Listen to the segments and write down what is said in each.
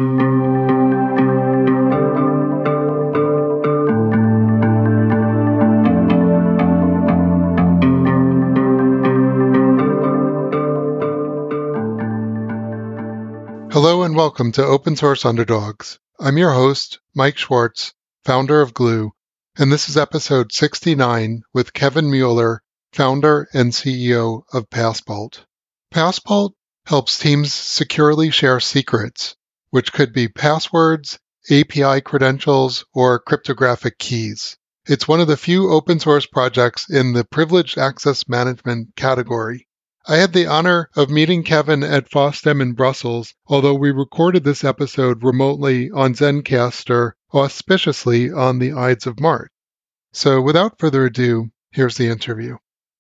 Hello and welcome to Open Source Underdogs. I'm your host, Mike Schwartz, founder of Glue, and this is episode 69 with Kevin Mueller, founder and CEO of Passpult. Passpult helps teams securely share secrets, which could be passwords, API credentials, or cryptographic keys. It's one of the few open source projects in the privileged access management category. I had the honor of meeting Kevin at FOSDEM in Brussels, although we recorded this episode remotely on Zencastr, auspiciously on the Ides of March. So without further ado, here's the interview.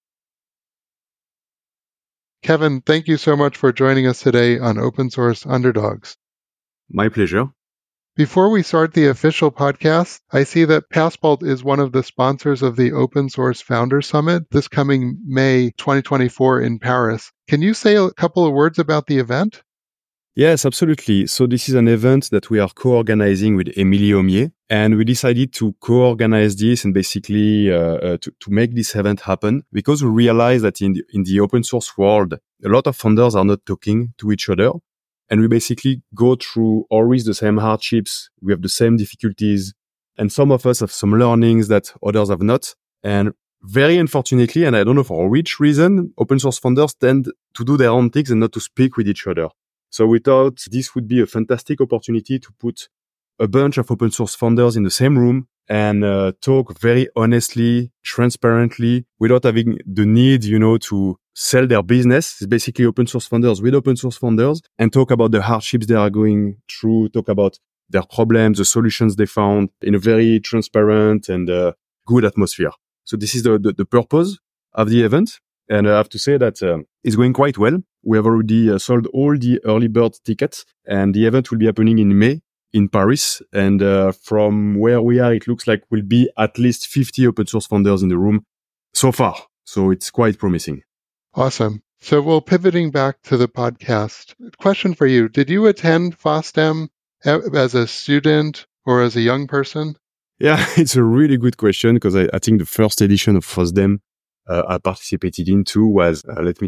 Kevin, thank you so much for joining us today on Open Source Underdogs. My pleasure. Before we start the official podcast, I see that Passpult is one of the sponsors of the Open Source Founders Summit this coming May 2024 in Paris. Can you say a couple of words about the event? Yes, absolutely. So this is an event that we are co-organizing with Émilie Aumier, and we decided to co-organize this and basically to make this event happen because we realize that in the open source world, a lot of founders are not talking to each other. And we basically go through always the same hardships. We have the same difficulties. And some of us have some learnings that others have not. And very unfortunately, and I don't know for which reason, open source founders tend to do their own things and not to speak with each other. So we thought this would be a fantastic opportunity to put a bunch of open source founders in the same room and talk very honestly, transparently, without having the need, to sell their business. It's basically open source founders with open source founders and talk about the hardships they are going through, talk about their problems, the solutions they found in a very transparent and good atmosphere. So this is the purpose of the event. And I have to say that it's going quite well. We have already sold all the early bird tickets and the event will be happening in May in Paris. And from where we are, it looks like we'll be at least 50 open source founders in the room so far. So it's quite promising. Awesome. So pivoting back to the podcast, question for you. Did you attend FOSDEM as a student or as a young person? Yeah, it's a really good question because I think the first edition of FOSDEM I participated into was,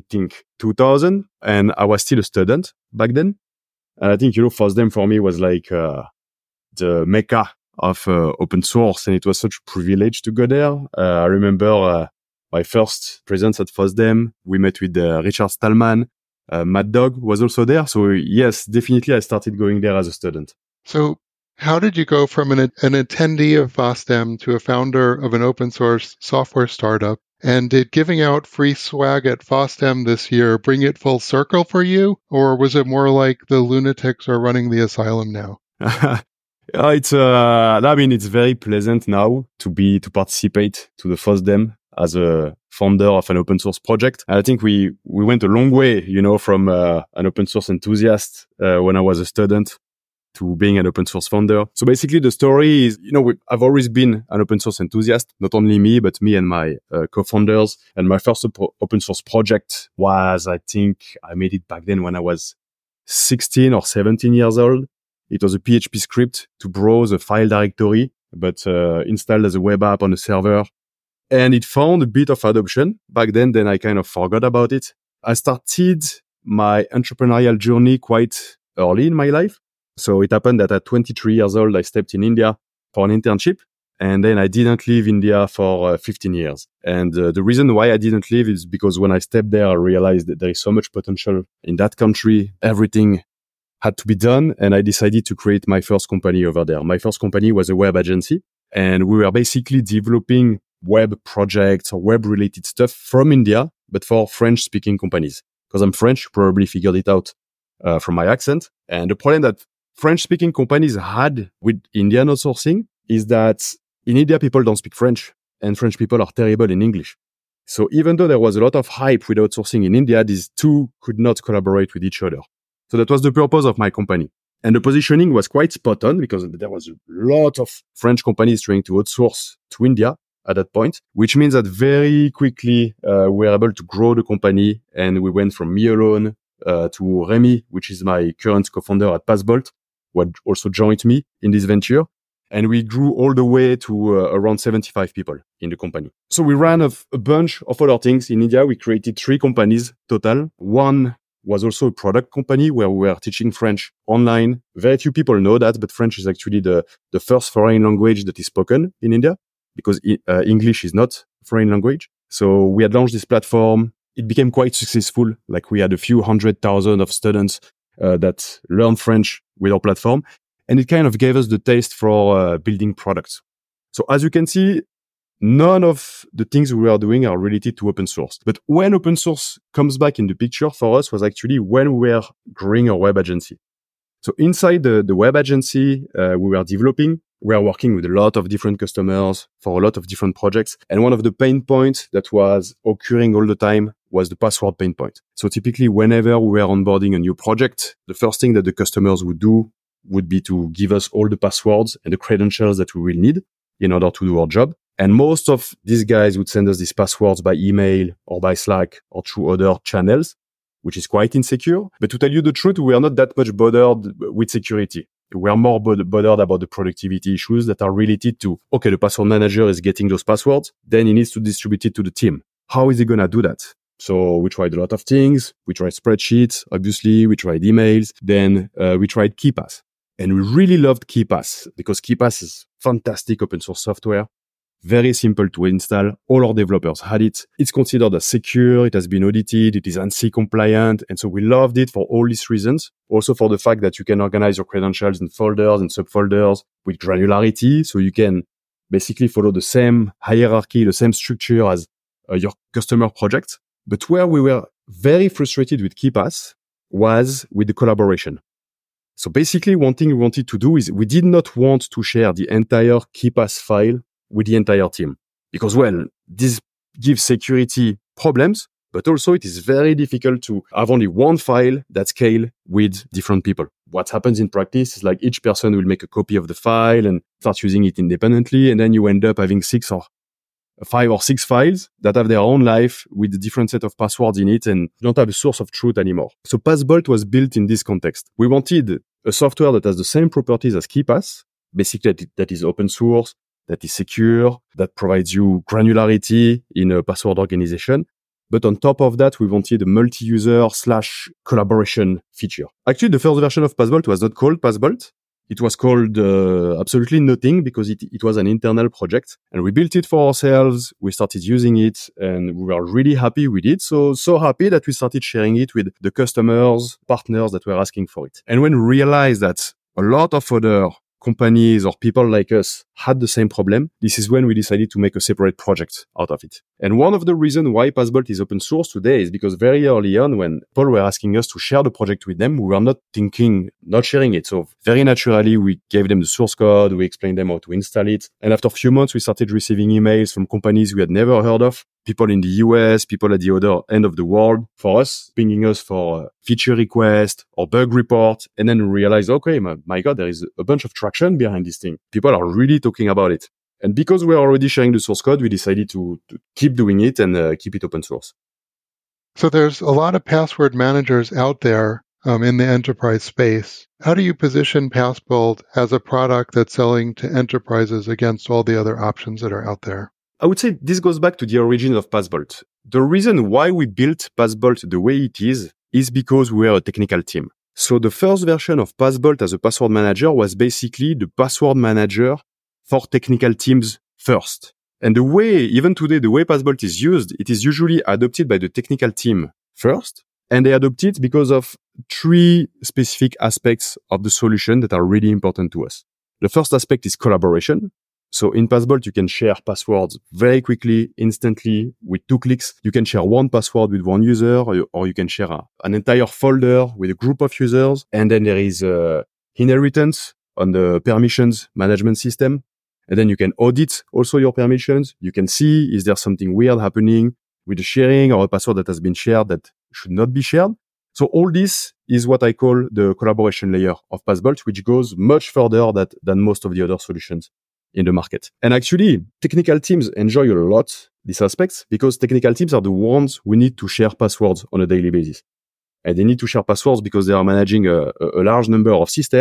2000. And I was still a student back then. And I think, FOSDEM for me was like the mecca of open source. And it was such a privilege to go there. I remember my first presence at FOSDEM, we met with Richard Stallman. Mad Dog was also there. So yes, definitely I started going there as a student. So how did you go from an attendee of FOSDEM to a founder of an open source software startup? And did giving out free swag at FOSDEM this year bring it full circle for you? Or was it more like the lunatics are running the asylum now? It's very pleasant now to participate to the FOSDEM as a founder of an open source project. And I think we went a long way, from an open source enthusiast when I was a student to being an open source founder. So basically the story is, I've always been an open source enthusiast, not only me, but me and my co-founders. And my first open source project was, I think I made it back then when I was 16 or 17 years old. It was a PHP script to browse a file directory, but installed as a web app on a server. And it found a bit of adoption back then. Then I kind of forgot about it. I started my entrepreneurial journey quite early in my life. So it happened that at 23 years old, I stepped in India for an internship. And then I didn't leave India for 15 years. And the reason why I didn't leave is because when I stepped there, I realized that there is so much potential in that country. Everything had to be done. And I decided to create my first company over there. My first company was a web agency. And we were basically developing web projects or web related stuff from India, but for French speaking companies. Because I'm French, you probably figured it out from my accent. And the problem that French speaking companies had with Indian outsourcing is that in India, people don't speak French and French people are terrible in English. So even though there was a lot of hype with outsourcing in India, these two could not collaborate with each other. So that was the purpose of my company. And the positioning was quite spot on because there was a lot of French companies trying to outsource to India at that point, which means that very quickly we were able to grow the company. And we went from me alone to Remy, which is my current co-founder at Passpult. who had also joined me in this venture. And we grew all the way to around 75 people in the company. So we ran a bunch of other things in India. We created 3 companies total. One was also a product company where we were teaching French online. Very few people know that, but French is actually the first foreign language that is spoken in India because English is not a foreign language. So we had launched this platform. It became quite successful. Like we had a few 100,000 of students that learned French with our platform. And it kind of gave us the taste for building products. So as you can see, none of the things we are doing are related to open source. But when open source comes back in the picture for us was actually when we were growing our web agency. So inside the web agency we were developing, we are working with a lot of different customers for a lot of different projects. And one of the pain points that was occurring all the time was the password pain point. So typically whenever we were onboarding a new project, the first thing that the customers would do would be to give us all the passwords and the credentials that we will need in order to do our job. And most of these guys would send us these passwords by email or by Slack or through other channels, which is quite insecure. But to tell you the truth, we are not that much bothered with security. We are more bothered about the productivity issues that are related to, okay, the password manager is getting those passwords, then he needs to distribute it to the team. How is he going to do that? So we tried a lot of things. We tried spreadsheets, obviously. We tried emails. Then we tried KeePass. And we really loved KeePass because KeePass is fantastic open source software. Very simple to install. All our developers had it. It's considered as secure. It has been audited. It is ANSI compliant. And so we loved it for all these reasons. Also for the fact that you can organize your credentials in folders and subfolders with granularity. So you can basically follow the same hierarchy, the same structure as your customer project. But where we were very frustrated with KeePass was with the collaboration. So basically one thing we wanted to do is we did not want to share the entire KeePass file with the entire team because, well, this gives security problems, but also it is very difficult to have only one file that scale with different people. What happens in practice is like each person will make a copy of the file and start using it independently. And then you end up having 5 or 6 files that have their own life with a different set of passwords in it and you don't have a source of truth anymore. So PassBolt was built in this context. We wanted a software that has the same properties as KeePass, basically that is open source, that is secure, that provides you granularity in a password organization. But on top of that, we wanted a multi-user / collaboration feature. Actually, the first version of PassBolt was not called PassBolt. It was called absolutely nothing because it was an internal project and we built it for ourselves. We started using it and we were really happy with it. So happy that we started sharing it with the customers, partners that were asking for it. And when we realized that a lot of other companies or people like us had the same problem, this is when we decided to make a separate project out of it. And one of the reasons why PassBolt is open source today is because very early on, when people were asking us to share the project with them, we were not sharing it. So very naturally, we gave them the source code, we explained them how to install it. And after a few months, we started receiving emails from companies we had never heard of, people in the US, people at the other end of the world, for us, pinging us for feature request or bug report. And then we realized, okay, my God, there is a bunch of traction behind this thing. People are really talking about it. And because we're already sharing the source code, we decided to keep doing it and keep it open source. So there's a lot of password managers out there in the enterprise space. How do you position PassBolt as a product that's selling to enterprises against all the other options that are out there? I would say this goes back to the origin of PassBolt. The reason why we built PassBolt the way it is because we are a technical team. So the first version of PassBolt as a password manager was basically the password manager for technical teams first. And even today, the way PassBolt is used, it is usually adopted by the technical team first. And they adopt it because of 3 specific aspects of the solution that are really important to us. The first aspect is collaboration. So in PassBolt, you can share passwords very quickly, instantly, with 2 clicks. You can share one password with one user, or you can share an entire folder with a group of users. And then there is inheritance on the permissions management system. And then you can audit also your permissions. You can see, is there something weird happening with the sharing or a password that has been shared that should not be shared? So all this is what I call the collaboration layer of PassBolt, which goes much further than most of the other solutions in the market. And actually, technical teams enjoy a lot these aspects because technical teams are the ones who need to share passwords on a daily basis. And they need to share passwords because they are managing a large number of systems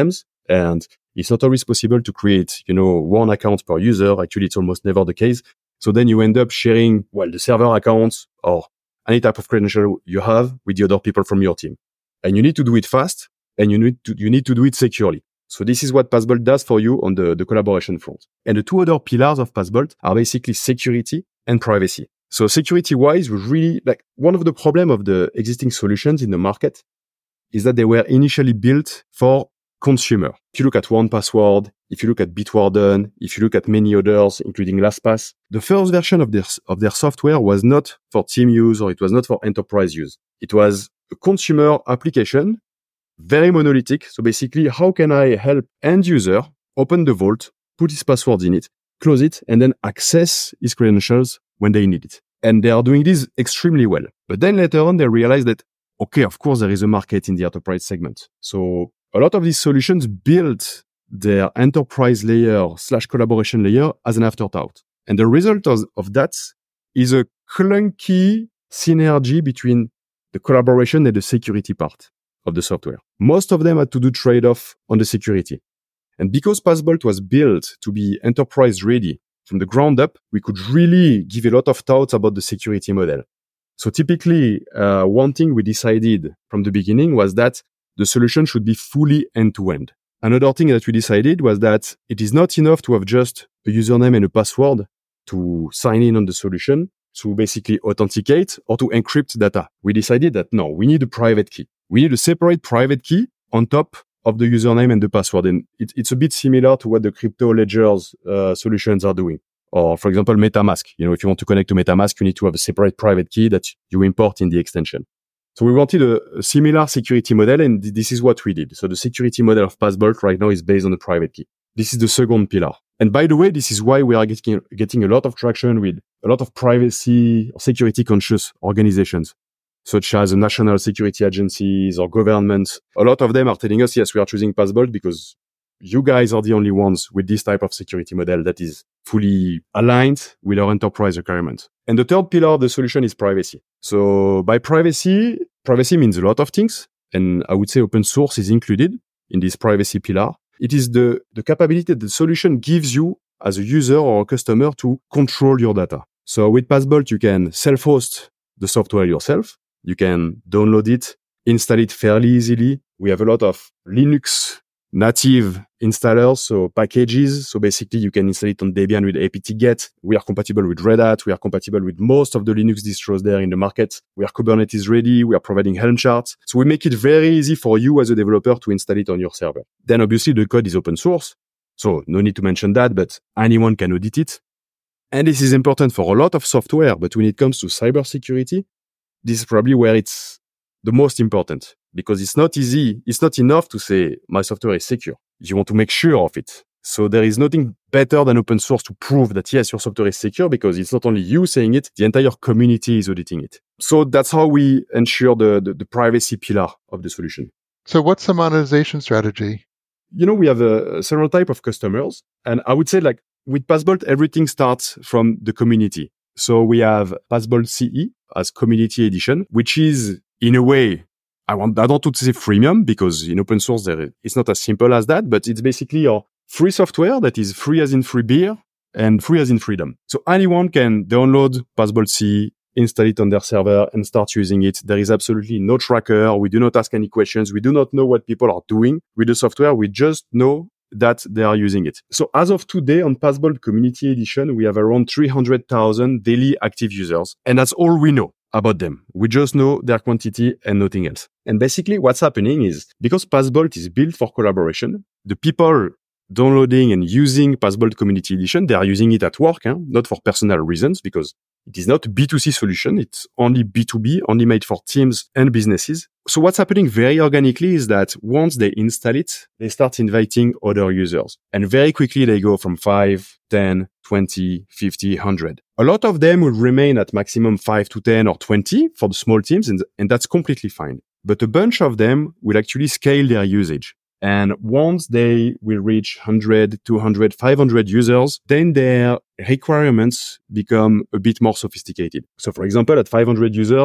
And it's not always possible to create, one account per user. Actually, it's almost never the case. So then you end up sharing, the server accounts or any type of credential you have with the other people from your team. And you need to do it fast, and you need to do it securely. So this is what PassBolt does for you on the collaboration front. And the two other pillars of PassBolt are basically security and privacy. So security-wise, we really, one of the problems of the existing solutions in the market is that they were initially built for consumer. If you look at 1Password, if you look at Bitwarden, if you look at many others, including LastPass, the first version of their software was not for team use, or it was not for enterprise use. It was a consumer application, very monolithic. So basically, how can I help end user open the vault, put his passwords in it, close it, and then access his credentials when they need it? And they are doing this extremely well. But then later on, they realized that, okay, of course, there is a market in the enterprise segment. So a lot of these solutions built their enterprise layer / collaboration layer as an afterthought. And the result of that is a clunky synergy between the collaboration and the security part of the software. Most of them had to do trade-off on the security. And because PassBolt was built to be enterprise ready from the ground up, we could really give a lot of thoughts about the security model. So typically, one thing we decided from the beginning was that the solution should be fully end-to-end. Another thing that we decided was that it is not enough to have just a username and a password to sign in on the solution, to basically authenticate or to encrypt data. We decided that no, we need a private key. We need a separate private key on top of the username and the password. And it's a bit similar to what the crypto ledgers solutions are doing. Or for example, MetaMask. If you want to connect to MetaMask, you need to have a separate private key that you import in the extension. So we wanted a similar security model, and this is what we did. So the security model of PassBolt right now is based on the private key. This is the second pillar. And by the way, this is why we are getting a lot of traction with a lot of privacy or security conscious organizations, such as the national security agencies or governments. A lot of them are telling us, yes, we are choosing PassBolt because you guys are the only ones with this type of security model that is fully aligned with our enterprise requirements. And the third pillar of the solution is privacy. So by privacy means a lot of things. And I would say open source is included in this privacy pillar. It is the capability that the solution gives you as a user or a customer to control your data. So with PassBolt, you can self-host the software yourself. You can download it, install it fairly easily. We have a lot of Linux native installers, so packages. So basically, you can install it on Debian with apt-get. We are compatible with Red Hat. We are compatible with most of the Linux distros there in the market. We are Kubernetes ready. We are providing Helm charts. So we make it very easy for you as a developer to install it on your server. Then obviously, the code is open source. So no need to mention that, but anyone can audit it. And this is important for a lot of software. But when it comes to cybersecurity, this is probably where it's the most important, because it's not easy. It's not enough to say my software is secure. You want to make sure of it. So there is nothing better than open source to prove that yes, your software is secure, because it's not only you saying it, the entire community is auditing it. So that's how we ensure the privacy pillar of the solution. So what's the monetization strategy? We have several types of customers. And I would say with PassBolt, everything starts from the community. So we have PassBolt CE as community edition, which is in a way, I don't want to say freemium, because in open source, it's not as simple as that, but it's basically your free software that is free as in free beer and free as in freedom. So anyone can download PassBolt CE, install it on their server and start using it. There is absolutely no tracker. We do not ask any questions. We do not know what people are doing with the software. We just know that they are using it. So as of today on PassBolt Community Edition, we have around 300,000 daily active users. And that's all we know about them. We just know their quantity and nothing else. And basically what's happening is, because PassBolt is built for collaboration, the people downloading and using PassBolt Community Edition, they are using it at work, not for personal reasons, because it is not a B2C solution. It's only B2B, only made for teams and businesses. So what's happening very organically is that once they install it, they start inviting other users. And very quickly, they go from 5, 10, 20, 50, 100. A lot of them will remain at maximum 5 to 10 or 20 for the small teams, and that's completely fine. But a bunch of them will actually scale their usage. And once they will reach 100, 200, 500 users, then their requirements become a bit more sophisticated. So for example, at 500 users,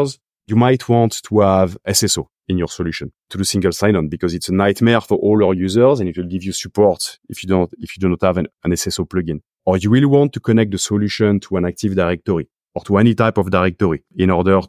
you might want to have SSO in your solution to do single sign-on because it's a nightmare for all our users and it will give you support if you do not have an SSO plugin. Or you really want to connect the solution to an Active Directory or to any type of directory in order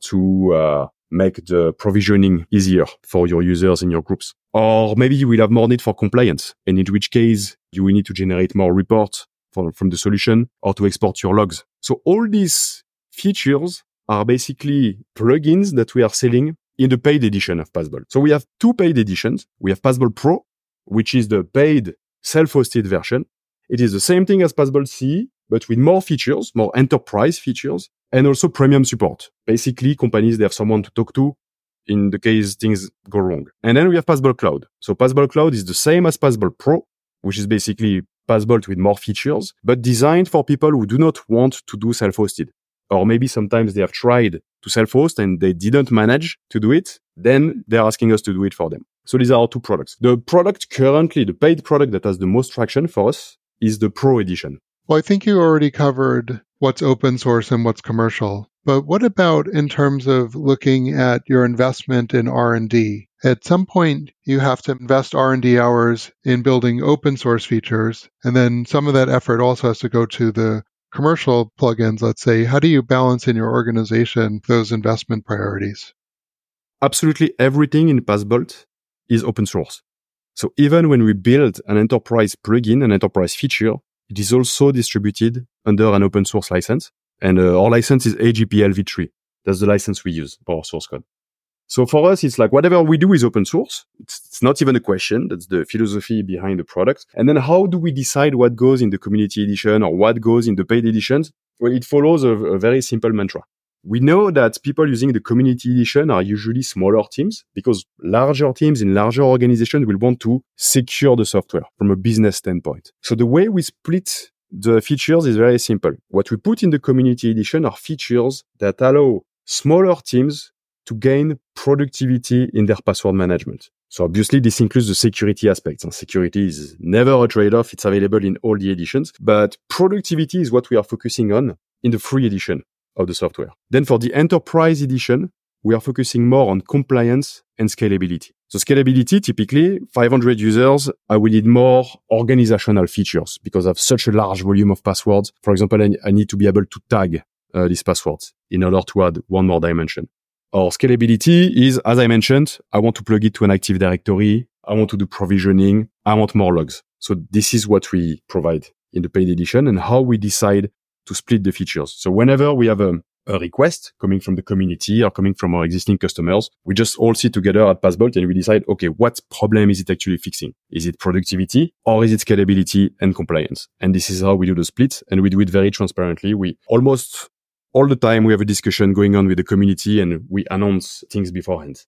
to make the provisioning easier for your users in your groups. Or maybe you will have more need for compliance, and in which case you will need to generate more reports from the solution or to export your logs. So all these features are basically plugins that we are selling in the paid edition of Passball. So we have two paid editions. We have Passball Pro, which is the paid self-hosted version. It is the same thing as Passball CE, but with more features, more enterprise features, and also premium support. Basically, companies, they have someone to talk to in the case things go wrong. And then we have Passball Cloud. So Passball Cloud is the same as Passball Pro, which is basically Passball with more features, but designed for people who do not want to do self-hosted. Or maybe sometimes they have tried to self-host and they didn't manage to do it. Then they're asking us to do it for them. So these are our two products. The product currently, the paid product that has the most traction for us is the Pro edition. Well, I think you already covered what's open source and what's commercial. But what about in terms of looking at your investment in R&D? At some point, you have to invest R&D hours in building open source features, and then some of that effort also has to go to the commercial plugins, let's say. How do you balance in your organization those investment priorities? Absolutely everything in Passbolt is open source. So even when we build an enterprise plugin, an enterprise feature, it is also distributed under an open source license. And our license is AGPL v3. That's the license we use for our source code. So for us, it's like whatever we do is open source. It's not even a question. That's the philosophy behind the product. And then how do we decide what goes in the community edition or what goes in the paid editions? Well, it follows a very simple mantra. We know that people using the community edition are usually smaller teams because larger teams in larger organizations will want to secure the software from a business standpoint. So the way we split the features is very simple. What we put in the community edition are features that allow smaller teams to gain productivity in their password management. So obviously this includes the security aspects, and security is never a trade-off. It's available in all the editions, but productivity is what we are focusing on in the free edition of the software. Then for the enterprise edition, we are focusing more on compliance and scalability. So scalability, typically 500 users, I will need more organizational features because I have such a large volume of passwords. For example, I need to be able to tag these passwords in order to add one more dimension. Or scalability is, as I mentioned, I want to plug it to an Active Directory. I want to do provisioning. I want more logs. So this is what we provide in the paid edition and how we decide to split the features. So whenever we have a request coming from the community or coming from our existing customers, we just all sit together at Passbolt and we decide, okay, what problem is it actually fixing? Is it productivity or is it scalability and compliance? And this is how we do the split, and we do it very transparently. We almost all the time we have a discussion going on with the community and we announce things beforehand.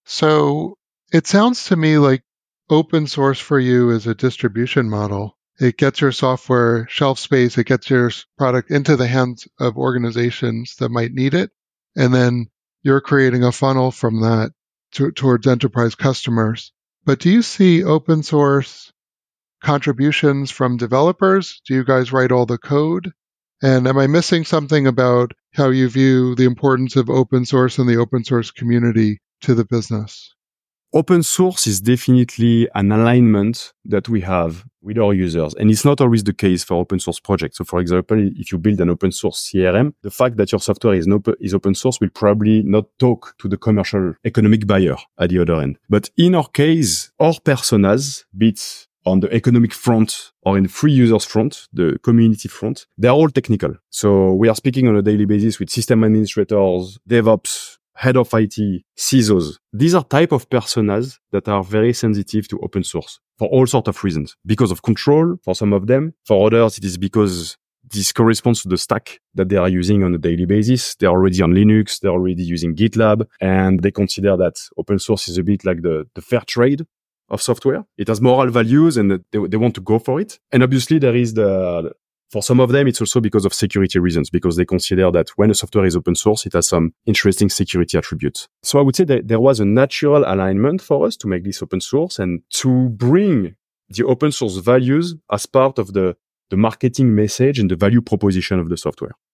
So it sounds to me like open source for you is a distribution model. It gets your software shelf space. It gets your product into the hands of organizations that might need it. And then you're creating a funnel from that towards enterprise customers. But do you see open source contributions from developers? Do you guys write all the code? And am I missing something about how you view the importance of open source and the open source community to the business? Open source is definitely an alignment that we have with our users. And it's not always the case for open source projects. So for example, if you build an open source CRM, the fact that your software is open source will probably not talk to the commercial economic buyer at the other end. But in our case, our personas, be it on the economic front or in the free users front, the community front, they're all technical. So we are speaking on a daily basis with system administrators, DevOps, head of IT, CISOs. These are type of personas that are very sensitive to open source for all sorts of reasons. Because of control for some of them. For others, it is because this corresponds to the stack that they are using on a daily basis. They're already on Linux. They're already using GitLab. And they consider that open source is a bit like the fair trade of software. It has moral values and they want to go for it. And obviously there is for some of them, it's also because of security reasons, because they consider that when a software is open source, it has some interesting security attributes. So I would say that there was a natural alignment for us to make this open source and to bring the open source values as part of the marketing message and the value proposition of the software.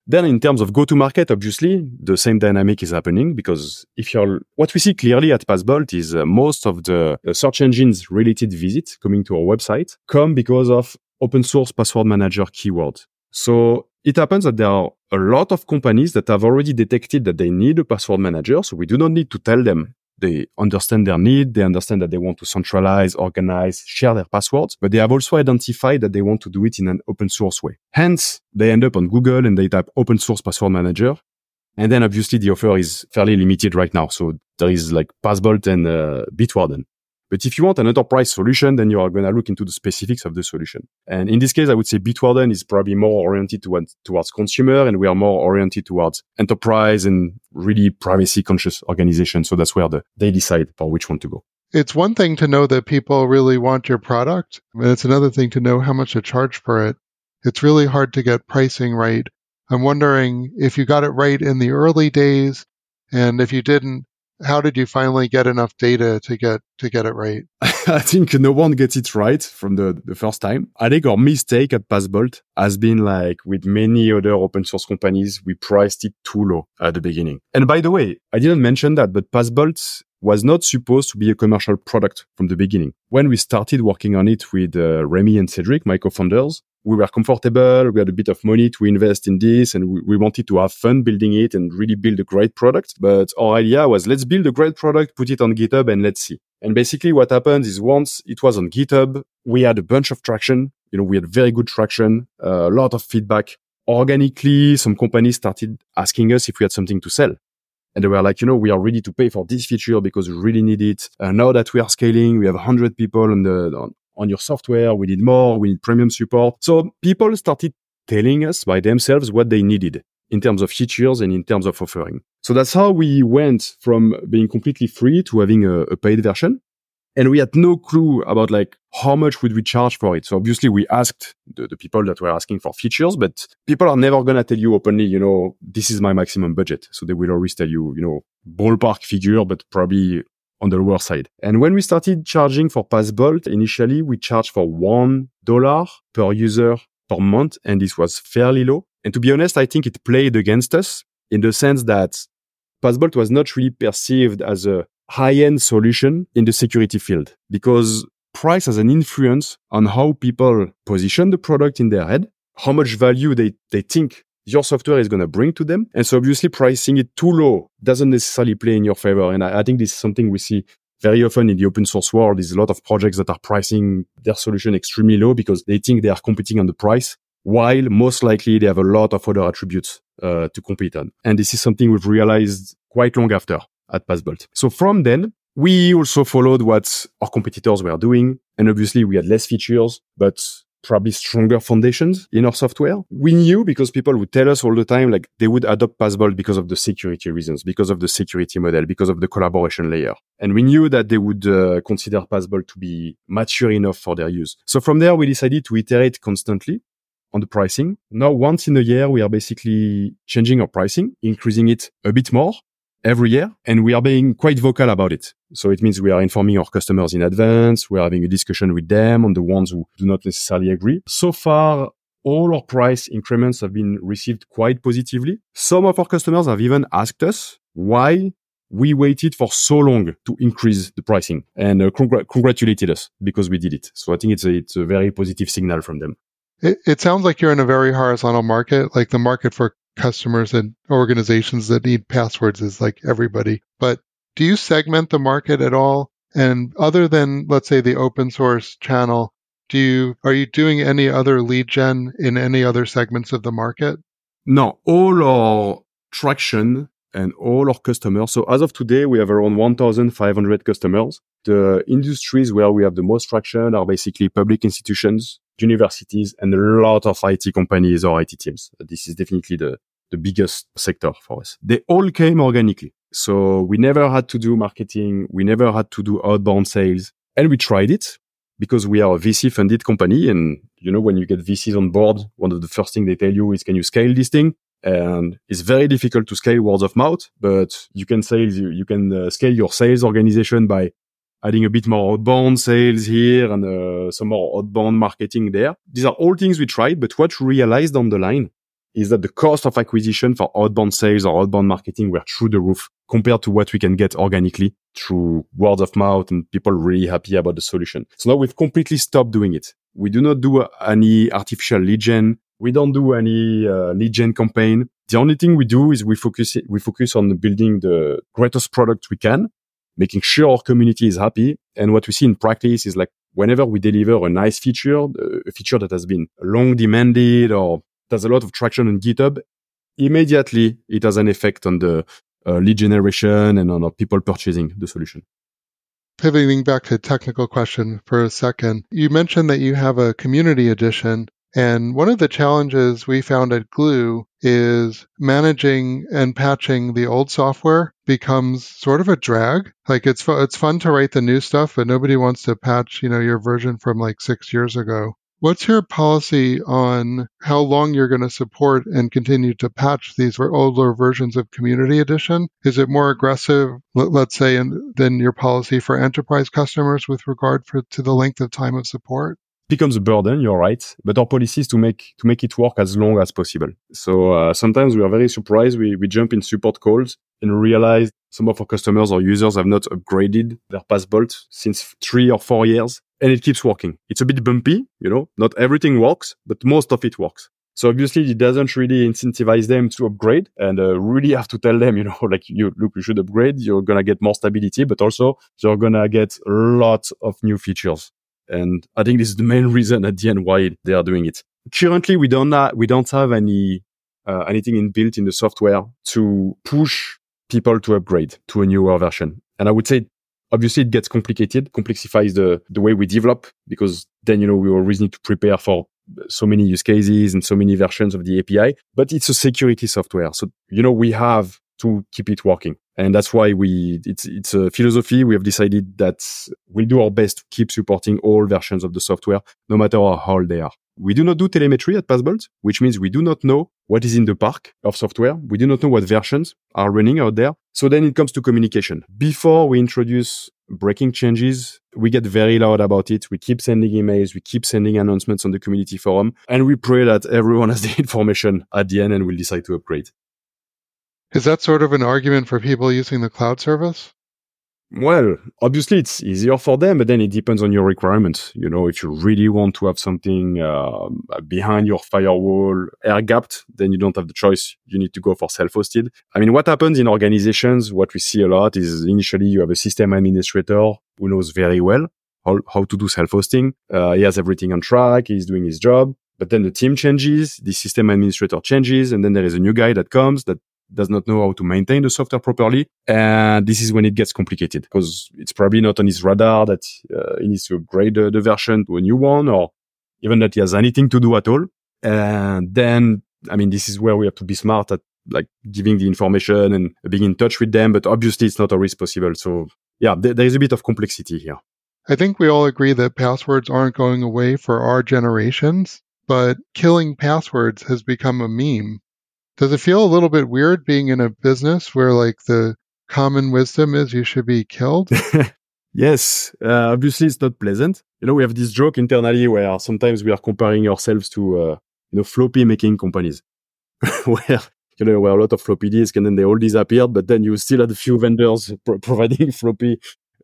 Then in terms of go-to-market, obviously, the same dynamic is happening because what we see clearly at PassBolt is most of the search engines related visits coming to our website come because of open source password manager keywords. So it happens that there are a lot of companies that have already detected that they need a password manager. So we do not need to tell them. They understand their need. They understand that they want to centralize, organize, share their passwords, but they have also identified that they want to do it in an open source way. Hence, they end up on Google and they type open source password manager. And then obviously the offer is fairly limited right now. So there is like PassBolt and Bitwarden. But if you want an enterprise solution, then you are going to look into the specifics of the solution. And in this case, I would say Bitwarden is probably more oriented towards consumer, and we are more oriented towards enterprise and really privacy conscious organizations. So that's where they decide for which one to go. It's one thing to know that people really want your product, and it's another thing to know how much to charge for it. It's really hard to get pricing right. I'm wondering if you got it right in the early days, and if you didn't, how did you finally get enough data to get it right? I think no one gets it right from the first time. I think our mistake at PassBolt has been like with many other open source companies, we priced it too low at the beginning. And by the way, I didn't mention that, but PassBolt was not supposed to be a commercial product from the beginning. When we started working on it with Remy and Cedric, my co-founders, we were comfortable. We had a bit of money to invest in this, and we wanted to have fun building it and really build a great product. But our idea was, let's build a great product, put it on GitHub, and let's see. And basically what happened is once it was on GitHub, we had a bunch of traction. We had very good traction, a lot of feedback. Organically, some companies started asking us if we had something to sell. And they were like, we are ready to pay for this feature because we really need it. Now that we are scaling, we have 100 people on your software. We need more. We need premium support. So people started telling us by themselves what they needed in terms of features and in terms of offering. So that's how we went from being completely free to having a paid version. And we had no clue about like how much would we charge for it. So obviously we asked the people that were asking for features, but people are never going to tell you openly, this is my maximum budget. So they will always tell you, ballpark figure, but probably on the lower side. And when we started charging for PassBolt, initially we charged for $1 per user per month. And this was fairly low. And to be honest, I think it played against us in the sense that PassBolt was not really perceived as a high-end solution in the security field because price has an influence on how people position the product in their head, how much value they think your software is going to bring to them. And so obviously pricing it too low doesn't necessarily play in your favor. And I think this is something we see very often in the open source world is a lot of projects that are pricing their solution extremely low because they think they are competing on the price, while most likely they have a lot of other attributes to compete on. And this is something we've realized quite long after at PassBolt. So from then, we also followed what our competitors were doing. And obviously we had less features, but probably stronger foundations in our software. We knew because people would tell us all the time, like they would adopt PassBolt because of the security reasons, because of the security model, because of the collaboration layer. And we knew that they would consider PassBolt to be mature enough for their use. So from there, we decided to iterate constantly on the pricing. Now, once in a year, we are basically changing our pricing, increasing it a bit more every year, and we are being quite vocal about it. So it means we are informing our customers in advance. We are having a discussion with them on the ones who do not necessarily agree. So far, all our price increments have been received quite positively. Some of our customers have even asked us why we waited for so long to increase the pricing and congratulated us because we did it. So I think it's a very positive signal from them. It sounds like you're in a very horizontal market, like the market for customers and organizations that need passwords is like everybody. But do you segment the market at all? And other than, let's say, the open source channel, are you doing any other lead gen in any other segments of the market? No, all our traction and all our customers. So as of today, we have around 1,500 customers. The industries where we have the most traction are basically public institutions, universities, and a lot of IT companies or IT teams. This is definitely the biggest sector for us. They all came organically. So we never had to do marketing. We never had to do outbound sales. And we tried it because we are a VC funded company. And when you get VCs on board, one of the first things they tell you is, can you scale this thing? And it's very difficult to scale word of mouth, but you can scale your sales organization by adding a bit more outbound sales here and some more outbound marketing there. These are all things we tried, but what we realized down the line is that the cost of acquisition for outbound sales or outbound marketing were through the roof compared to what we can get organically through word of mouth and people really happy about the solution. So now we've completely stopped doing it. We do not do any artificial lead gen. We don't do any lead gen campaign. The only thing we do is we focus on building the greatest product we can, making sure our community is happy. And what we see in practice is like whenever we deliver a nice feature, a feature that has been long demanded or there's a lot of traction on GitHub, immediately it has an effect on the lead generation and on people purchasing the solution. Pivoting back to a technical question for a second, you mentioned that you have a community edition. And one of the challenges we found at Glue is managing and patching the old software becomes sort of a drag. Like it's fun to write the new stuff, but nobody wants to patch, your version from like 6 years ago. What's your policy on how long you're going to support and continue to patch these older versions of Community Edition? Is it more aggressive, let's say, than your policy for enterprise customers with regard to the length of time of support? Becomes a burden, you're right, but our policy is to make it work as long as possible. So sometimes we are very surprised. We jump in support calls and realize some of our customers or users have not upgraded their PassBolt since 3 or 4 years, and it keeps working. It's a bit bumpy, not everything works, but most of it works. So obviously it doesn't really incentivize them to upgrade, and really have to tell them, you should upgrade. You're gonna get more stability, but also you're gonna get lots of new features. And I think this is the main reason at the end why they are doing it. Currently, we don't have any anything inbuilt in the software to push people to upgrade to a newer version. And I would say, obviously, it gets complicated, complexifies the way we develop, because then, we always need to prepare for so many use cases and so many versions of the API. But it's a security software. So, we have to keep it working. And that's why it's a philosophy. We have decided that we'll do our best to keep supporting all versions of the software, no matter how old they are. We do not do telemetry at PassBolt, which means we do not know what is in the park of software. We do not know what versions are running out there. So then it comes to communication. Before we introduce breaking changes, we get very loud about it. We keep sending emails. We keep sending announcements on the community forum. And we pray that everyone has the information at the end and will decide to upgrade. Is that sort of an argument for people using the cloud service? Well, obviously it's easier for them, but then it depends on your requirements. If you really want to have something behind your firewall, air-gapped, then you don't have the choice. You need to go for self-hosted. I mean, what happens in organizations, what we see a lot is initially you have a system administrator who knows very well how to do self-hosting. He has everything on track. He's doing his job. But then the team changes, the system administrator changes, and then there is a new guy that comes that does not know how to maintain the software properly. And this is when it gets complicated, because it's probably not on his radar that he needs to upgrade the version to a new one, or even that he has anything to do at all. And then, this is where we have to be smart at like giving the information and being in touch with them. But obviously it's not always possible. So yeah, there is a bit of complexity here. I think we all agree that passwords aren't going away for our generations, but killing passwords has become a meme. Does it feel a little bit weird being in a business where like the common wisdom is you should be killed? Yes. Obviously it's not pleasant. We have this joke internally where sometimes we are comparing ourselves to, floppy making companies where, there were a lot of floppy disks and then they all disappeared, but then you still had a few vendors providing floppy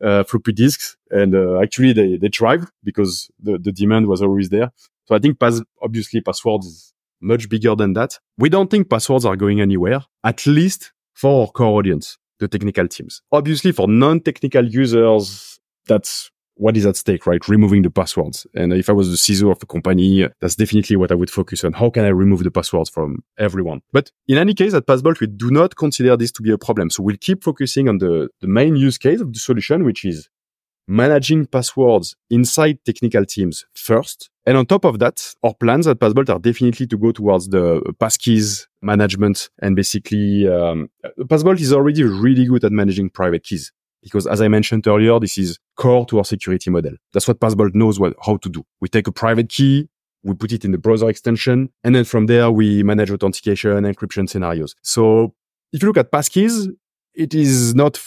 disks. And, actually they thrived because the demand was always there. So I think obviously passwords is much bigger than that. We don't think passwords are going anywhere, at least for our core audience, the technical teams. Obviously, for non-technical users, that's what is at stake, right? Removing the passwords. And if I was the CISO of a company, that's definitely what I would focus on. How can I remove the passwords from everyone? But in any case, at PassBolt, we do not consider this to be a problem. So we'll keep focusing on the main use case of the solution, which is managing passwords inside technical teams first. And on top of that, our plans at PassBolt are definitely to go towards the passkeys management. And basically, PassBolt is already really good at managing private keys. Because as I mentioned earlier, this is core to our security model. That's what PassBolt knows how to do. We take a private key, we put it in the browser extension, and then from there, we manage authentication and encryption scenarios. So if you look at passkeys, it is not far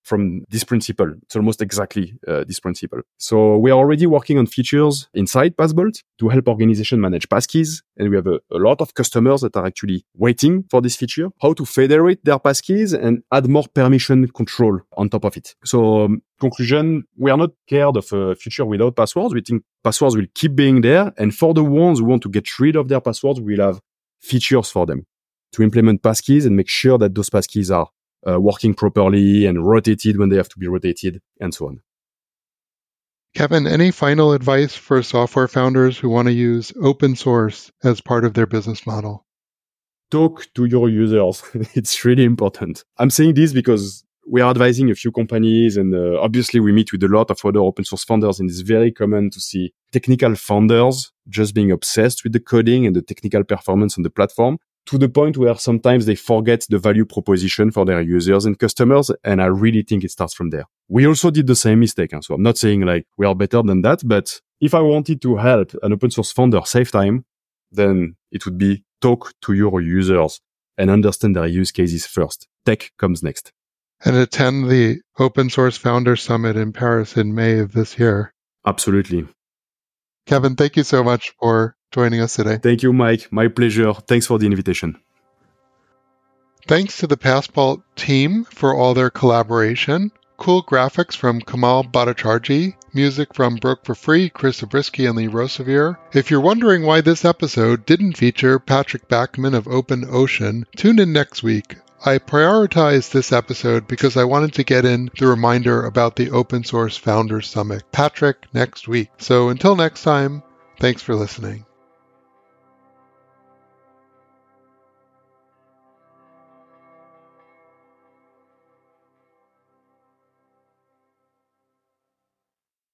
from this principle. It's almost exactly this principle. So we are already working on features inside PassBolt to help organization manage passkeys. And we have a lot of customers that are actually waiting for this feature, how to federate their passkeys and add more permission control on top of it. So conclusion, we are not scared of a future without passwords. We think passwords will keep being there. And for the ones who want to get rid of their passwords, we'll have features for them to implement passkeys and make sure that those passkeys are working properly and rotated when they have to be rotated, and so on. Kevin, any final advice for software founders who want to use open source as part of their business model? Talk to your users. It's really important. I'm saying this because we are advising a few companies, and obviously we meet with a lot of other open source founders, and it's very common to see technical founders just being obsessed with the coding and the technical performance on the platform, to the point where sometimes they forget the value proposition for their users and customers. And I really think it starts from there. We also did the same mistake. So I'm not saying like we are better than that, but if I wanted to help an open source founder save time, then it would be talk to your users and understand their use cases first. Tech comes next. And attend the Open Source Founder Summit in Paris in May of this year. Absolutely. Kevin, thank you so much for joining us today. Thank you, Mike. My pleasure. Thanks for the invitation. Thanks to the PassBolt team for all their collaboration. Cool graphics from Kamal Bhattacharjee, music from Broke for Free, Chris Zabriskie, and Lee Rosevere. If you're wondering why this episode didn't feature Patrick Bachman of OpenOcean, tune in next week. I prioritized this episode because I wanted to get in the reminder about the Open Source Founders Summit. Patrick, next week. So until next time, thanks for listening.